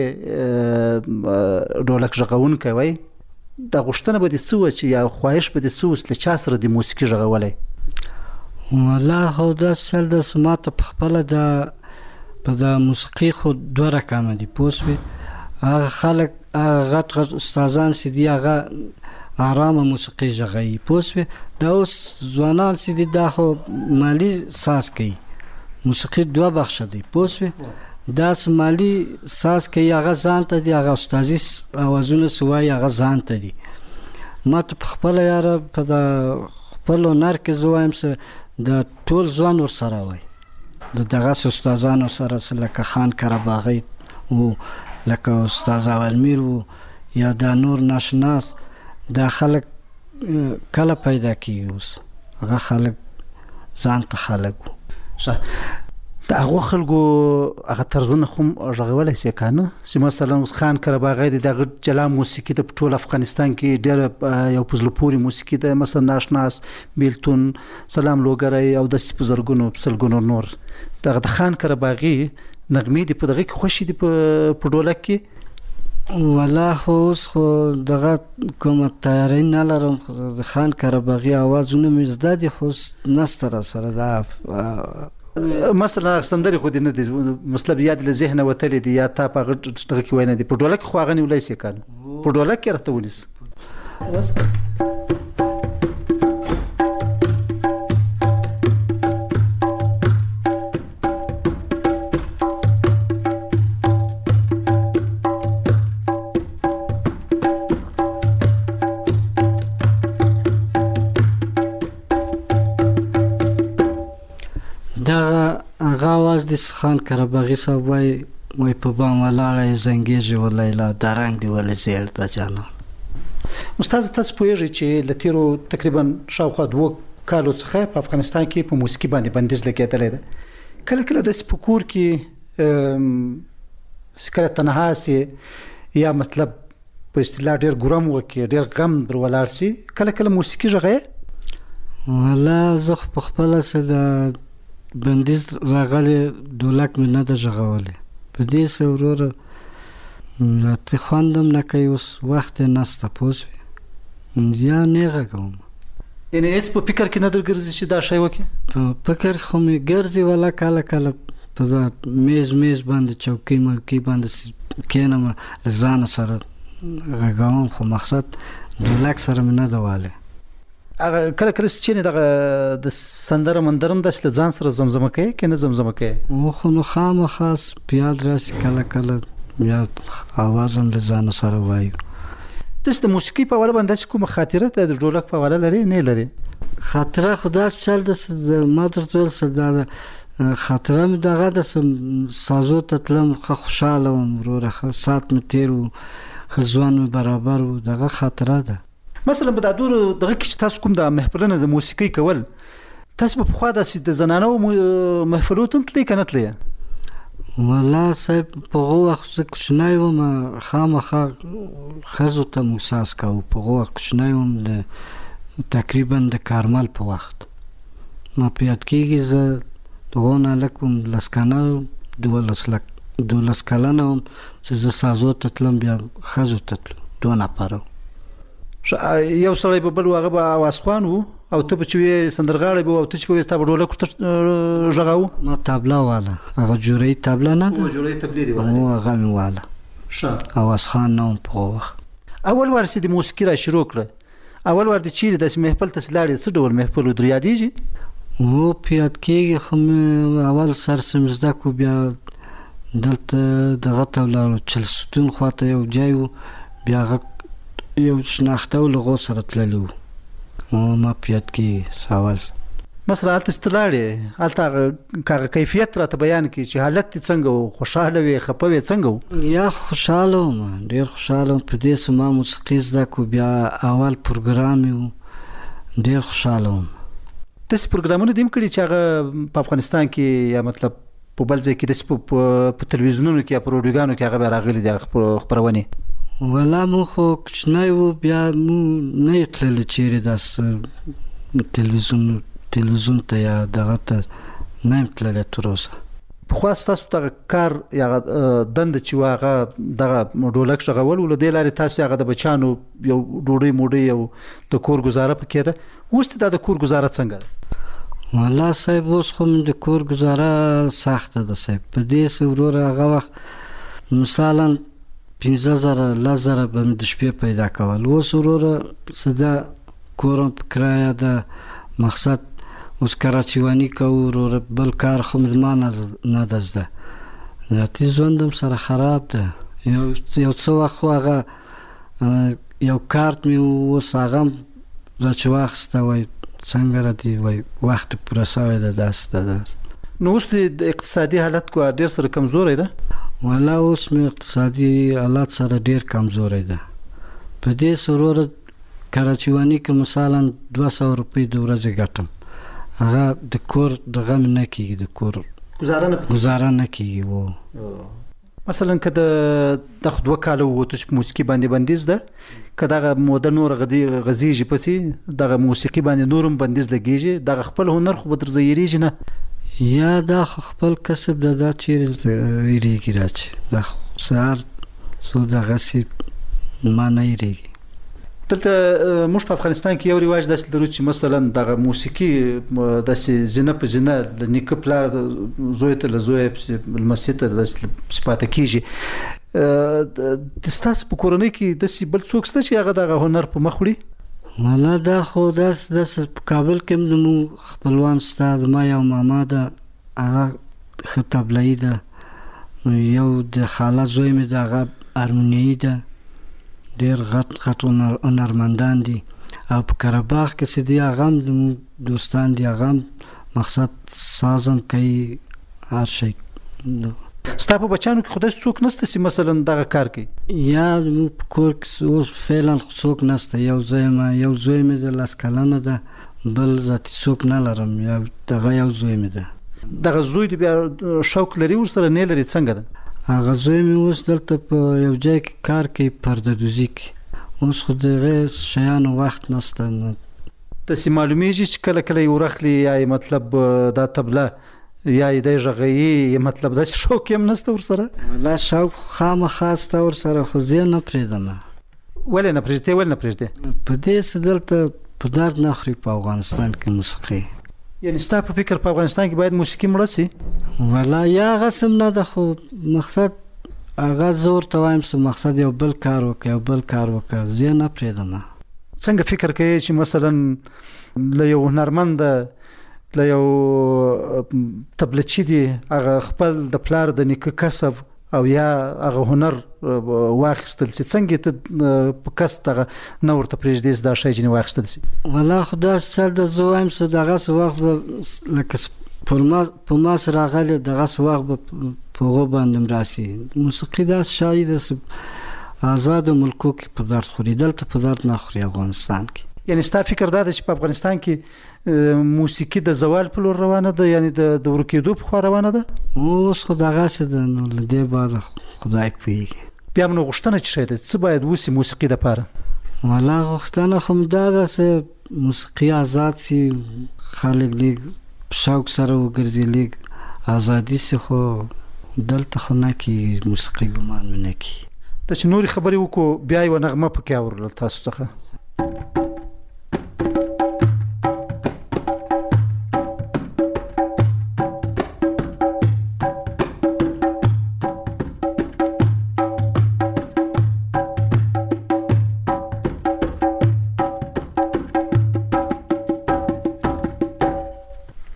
ډولک غږونکی وای، دا غوښتنه به دې څه وه چې یا خواهش به دې څه وس له چا سره د موسیقي غږولی؟ والله خو داسې چل داسې ما ته په خپله په د موسیقي خو دوه رقمه دي، پوه شوې. هغه خلک هغه غټ غټ استادان چې دي هغه آرامه موسیقي غږوي، پوه شوې. دا اوس ځوانان چې دي دا خو مالي ساز کوي. موسیقي دوه بخشه دی، پوه شوې. داسې مالي ساز کوي هغه ځان ته دي، هغه استازي اوازونه چې وایي هغه ځان ته دي. ما ته په خپله یاره په د خپل هنر کې زه وایم چې د ټول ځوان ورسره وای، د دغسې استادانو سره لکه خان قرهباغی و، لکه استاد اولمیر و، یا دا نور ناشناس، دا خلک کله پیدا کیږي؟ اوس هغه خلک ځان ته خلک و. د هغو خلکو هغه طرزونه خو غږولی شي که نه؟ چې مثلا اوس خان قرهباغی دی، دغه جلا موسیقي ده په ټول افغانستان کې ډېره یو په زړه پورې موسیقي ده، مثلا ناشناس، بیلتون، سلام لوګری او داسې په زرګونو په سلګونو نور. دغه د خان قرهباغي نغمې دي په دغه کې خوښې دي په ډولک کې؟ والله خو اوس خو دغه کومه تیاری نه لرم، د خان قرهباغي اوازونه مې زده دي، خو نسته راسره. دا مثلا سندرې خو دې نه دي مطلب یاد له ذهنه وتلې دي، یا تا په هغه دغه کې وینا دي په ډولک خو هغه نیولی شي که نه؟ په ډولک کې راته ونیسه. د خان قرهباغي صاحب وای په بام ولاړه زنګېږي و لیلا، دا رنګ دی ولې زیړ د جانان. استاد تاسو پوهیږئ چې له تیرو تقریبا شاوخوا 2 کالو څخه په افغانستان کې په موسیقي باندې بندیز لګېدلی ده. کله کله داسې په کور کې کله تنها سي، یا مطلب په اصطلاح ډېر ګرم وکړي، ډېر غم در ولاړ سي، کله کله موسیقي غږوې؟ والله زه خو په خپله څه د بندیز راغلی ډولک مې نه ده غږولی، په دې څه وروره راته خوند هم نه کوي، اوس وخت یې نسته، پوه شوې. یا نه غږوم. یعنې هېڅ په فکر کې نه در ګرځي چې دا شی وکړې؟ په فکر خو مې ګرځي، ولا کله کله په میز باندې چوکۍ ملکۍ باندې کښېنم له ځانه سره غږوم، خو مقصد ډولک سره مې نه ده والی. هغه کله کله چې دغه د سندره مندرم داسې له ځان سره زمزمه کوي که نه زمزمه کوي؟ خو نو خامخا په یاد راسي، کله کله بیا اواز هم له ځانه سره وایو. داسې د موسیقي په حواله باندې داسې کومه خاطره د ډولک په حواله لري نه لري؟ خاطره خو داسې چل ده ما درته ویل څه دا خاطره مې دغه ده سازو ته تلم، ښه خوشحاله وم وروره، ښه ساعت مې تېر و، ښه ځوان مې برابر و، دغه خاطره ده. مثلا په دا دورو دغه کې چې تاسو کوم د محفلونه د موسیقۍ کول، تاسو په پخوا داسې د زنانو محفلو ته تلئ که نه تلئ؟ والله صاحب په هغه وخت زه کوچنی وم، خامخا ښځو ته موږ ساز کوو. په هغه وخت کوچنی وم، تقریبا د کارمل په وخت ما په یاد کېږي. زه د هغو نه لږ وم 10 کلنه وم چې زه سازو ته تلم، بیا ښځو ته تلو، 2 نفره. یو سړی به بل و، هغه به اوازخوان و، او ته به چې وې سندرغاړی به و، او ته چې به وې ستا به ډولک ورته غږاوه؟ ما تابله واله، هغه جورۍ تابله نه ده؟ جورۍ تبلې دې واله؟ هغه مې واله. اوازخان نه وم په هغه وخت. اول وار چې د موسیقي را شروع کړه، اول ور د چیرې د محفل تسلاړې څه ډول محفل در یادېږي؟ و پیاد کېږي خو اول سرسم زده کو بیا دلته دغه ته ولاړو چلستون خواته یو ځای و بیا هغه یو شناخته و له هغو سره تللي وو ما پیاد کېږي ساول مثلا هلته چې تلاړې هلته هغه کیفیت راته بیان کړي چې حالت دې څنګه و، خوشحاله وې خفه وې څنګه و؟ یا خوشحاله وم ډېر خوشحاله وم په دې سو ما موسیقي زده کو بیا اول پروګرام یې و ډېر خوشحاله وم. داسې پروګرامونه دې هم کړي چې هغه په افغانستان کې یا مطلب په بل ځای کې داسې په تلویزیونونو کې یا په راډیوګانو کې هغه بیا راغلي دي هغه خپرونې؟ ولا مو خو کوچنی و بیا مو نه یو تللی چیرې داسې تلویزیون ته یا دغه ته نه یم تللی تر اوسه. پخوا ستاسو دغه کار یا دنده چې وه هغه دغه ډولک غږول و، له دې لارې تاسو هغه د بچیانو یو ډوډۍ موډۍ او د کور ګزاره پکې ده. اوس دا د کور ګزاره څنګه ده؟ والله صاحب اوس خو د کور ګزاره سخته ده صاحب. په دې څه وروره هغه وخت مثلا 15,000 10,000 به مې د شپې پیدا کول، اوس وروره څه ده کور هم په کرایه ده، مقصد اوس کراچیواني کوو وروره، بل کار خو ما نه ده زده، ذاتي ژوند هم سره خراب ده. یو څه وخت خو هغه یو کارت مې اوس هغه هم راچې واخیسته، وایي څنګه راځي، وایي وخت پوره سوی ده داسې ده. نو اوس د اقتصادي حالت کو ډېر سره کمزوری ده؟ والله اوس مې اقتصادي حالت سره ډېر کمزوری ده. په دې سروره کراچیواني کې مثلا 200 روپۍ د ورځې ګټم، هغه د کور دغه مې نه کېږي، د کور ګزاره نه کېږي. و مثلا که دغه 2 کاله ووتو چې په موسیقي باندې بندیز ده، که دغه موده نور غځېږي پسې دغه موسیقي باندې نور هم بندیز لګېږي، دغه خپل هنر خو به در ځایېږي نه؟ یا دا خپل کسب ده، دا چیرې هېرېږي راچې، دا سهار څو دغسې ما نه هېرېږي. دلته موږ په افغانستان کې یو رواج داسې لرو چې مثلا دغه موسیقي داسې زینه په زینه له نیکه پلار زوی ته له زویه پسې لمسۍ ته داسې پاته کېږي. ستاسو په کورنۍ کې داسې بل څوک شته چې هغه دغه هنر په مخ وړي؟ والله دا خو داسې په کابل کې هم زموږ خپلوان شته، زما یو ماما ده هغه ښه طبلایي ده، یو د خاله زوی مې ده هغه هارمونیایي ده، ډېر غټ هنرمندان دي. او په قرهباغ کې چې دي هغه هم زموږ دوستان دي، هغه هم مقصد ساز هم کوي هر شی. ستا په بچیانو کې خو داسې څوک نشته چې مثلا دغه کار کوي؟ یا زموږ په کور کې اوس فعلا څوک نشته، یو زوی مې د 10 کلنه ده، بل ذاتي څوک نه لرم، دغه یو زوی مې ده. دغه زوی دې بیا شوق لري ورسره نه لري څنګه ده؟ هغه زوی مې اوس دلته په یو ځای کې کار کوي، پرده دوزي کې. اوس خو دغه شیانو وخت نشته. داسې معلومیږي چې کله کله یې ورخلي یا مطلب دا طبله یا یې دی غږوي، مطلب داسې شوق یې هم نشته ورسره؟ والله شوق خامخا شته ورسره، خو زه نه پرېږدم. ولې نه پرېږدې؟ ولې نه پرېږدې؟ په دې څه دلته په درد نه خوري په افغانستان کې موسیقي. یعنی ستا په فکر په افغانستان کې باید موسیقي مړه سي؟ والله یا هغه سم نه ده، خو مقصد هغه زه ورته وایم چې مقصد یو بل کار وکړه، یو بل کار وکړه، زه نه پرېږدم. څنګه فکر کوي چې مثلا له یو هنرمند له یو طبلچي دی هغه خپل د پلار د نیکه کسب او یا هغه هنر واخیستل چې څنګه ته په کس دغه نه ورته پرېږدې دا شی ځینې واخیستل شي؟ والله خو داسې څه ده، زه وایم چې دغسې وخت به لکه په ما سره راغلی دغسې وخت به په هغو باندې هم راسي. موسیقي داسې شی ده چې آزادو ملکو کې په درد خوري، دلته په درد نه خوري افغانستان کې. یعنی ستا فکر دا ده چې په افغانستان کې موسیقي د زوال په لور روانه ده، یعنی د ورکېدو په خوا روانه ده؟ اوس خو دغسې ده، نو له دې بعده خدای پوهېږي. بیا نو غوښتنه چې شی ده څه باید وسي موسیقي دپاره؟ والله غوښتنه خو م دا ده چې موسیقي آزاد سي، خلک لږ په شوق سره وګرځي، لږ ازادي سي، خو دلته خو نه کېږي، موسیقي ګمان مې نه کېږي. دا چې نورې خبرې وکړو بیا یوه نغمه پکې اورله تاسو څخه.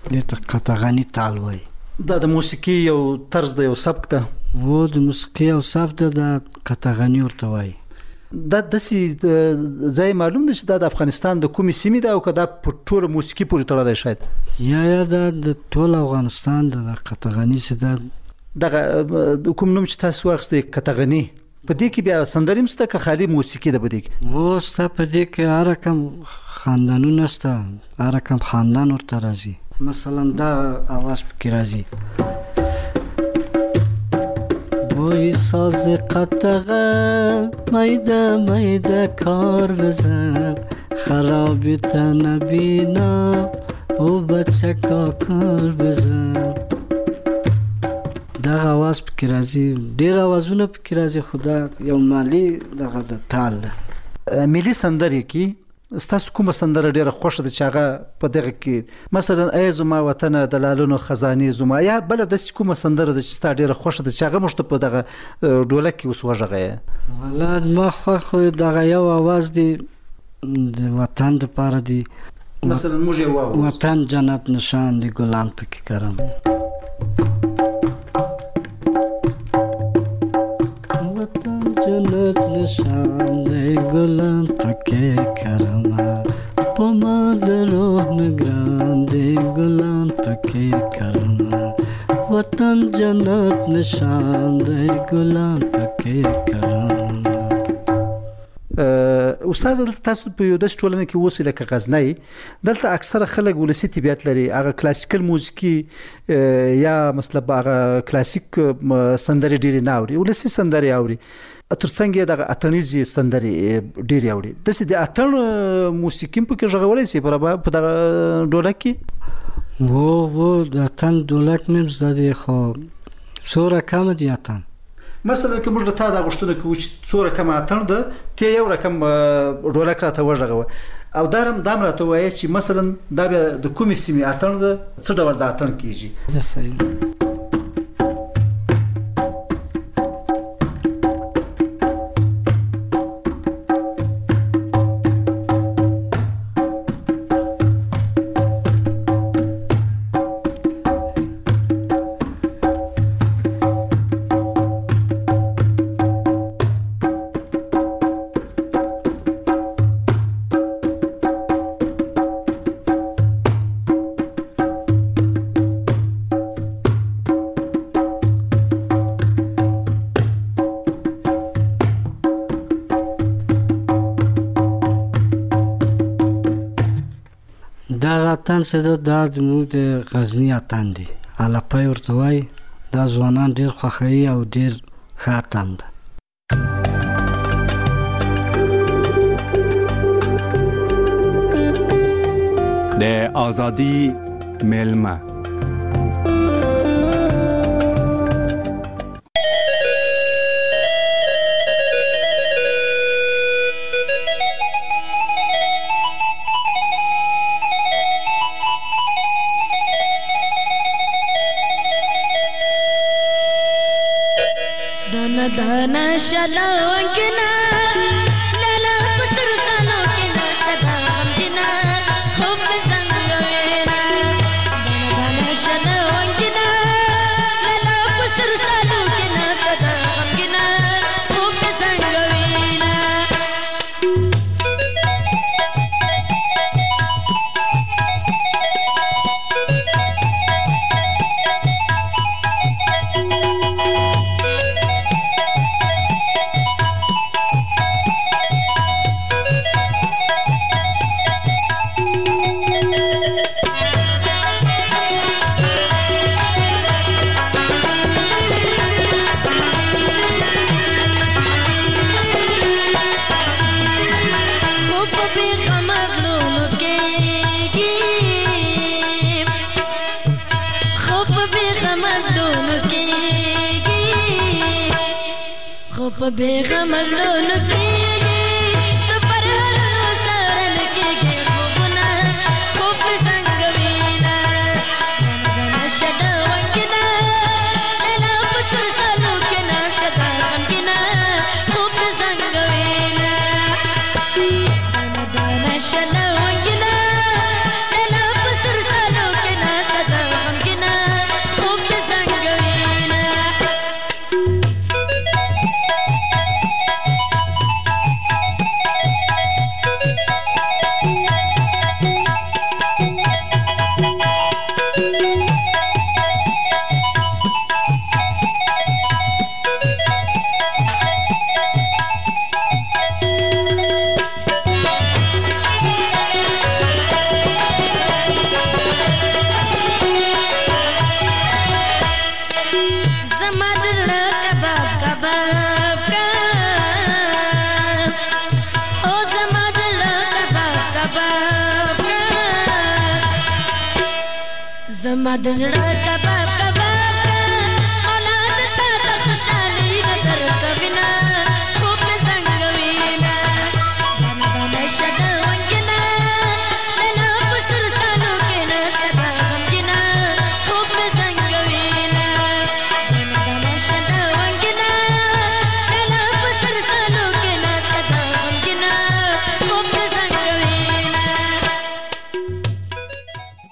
دې ته قطغني تال وایي. دا د موسیقي یو طرز دی، یو سبک ده. و د موسیقي او سبک د قطغني ورته وایي. دا داسې ځای معلوم دی چې دا د افغانستان د کومې سیمې ده او که دا په ټوله موسیقي پورې تړلی شاید؟ یا دا د ټول افغانستان د قطغني چې دا دغه کوم نوم چې تاسو واخیستی قطغني، په دې کې بیا سندرې هم شته که خالي موسیقي ده په دې کې؟ و ستا په دې کې هر رقم خاندانونه شته، هر رقم خاندان ورته راځي. مثلا دا آواز پکې راځي: وای ساز قطغه میده میده کار بزن، خرابی تا نبینا او بچه کار بزن. دغه آواز پکې راځي. ډېر آوازونه پکې راځي، خو دا یو مالي دغه د تال ده. ملي سندرې کې ستاسو کومه سندره ډېره خوښه ده چې هغه په دغه کې مثلا ای زما وطنه د لالونو خزانې زما، یا بله داسې کومه سندره ده چې ستا ډېره خوښه ده چې هغه موږ ته په دغه ډولک کې اوس وغږوې؟ والله زما خوښ خو دغه یو آواز دی د وطن دپاره دی. مثلا موږ یې واورو: وطن جنت نشان دی ګلان پکې کرم. وطن جنت نشان دی ګلان پکې کرم، په ما د روح نگران دی ګلان پکې کرم. وطن جنت نشان دی ګلان پکې کرم. استاد دلته تاسو په یو داسې ټولنه کې اوسئ لکه غزنی، دلته اکثره خلک ولسي طبیعت لري، هغه کلاسیکل موسیقي یا مثلا هغه کلاسیک سندرې ډېرې نه اوري، ولسي سندرې اوري، ترڅنګ یې دغه اتڼیزې سندرې ډېرې اوري. داسې د اتڼ موسیقي هم پکې غږولی شي په دغه ډولک کې؟ و د اتڼ ډولک مې هم زده دی، خو څو رقمه دي اتڼ. مثلا که موږ له تا دا غوښتنه کوو چې څو رقمه اتڼ ده، ته یو رقم ډولک راته وغږوه، او دا هم راته ووایه چې مثلا دا بیا د کومې سیمې اتڼ ده، څه ډول د اتڼ کېږي؟ دا صحیح. دغه اتڼ چې ده دا زموږ د غزني اتڼ دی، الاپی ورته وایي. دا ځوانان ډېر خوښوي او ډېر ښه اتڼ ده. د آزادی میلمه دانا دانا شلونگنا لالا کسر سالوکنا صدا غمگنا خوب زنگوینا. دانا دانا شلونگنا لالا کسر سالوکنا صدا غمگنا خوب زنگوینا. बेगम लोन केगी तो पर हरनो सरन केगी खूबना खूब संगवीना. गन शदवंगना लला पुसर सलूकना सदा गमगिना खूब संगवीना. गन शदवंगना लला पुसर सलूकना सदा زما د زړه کبا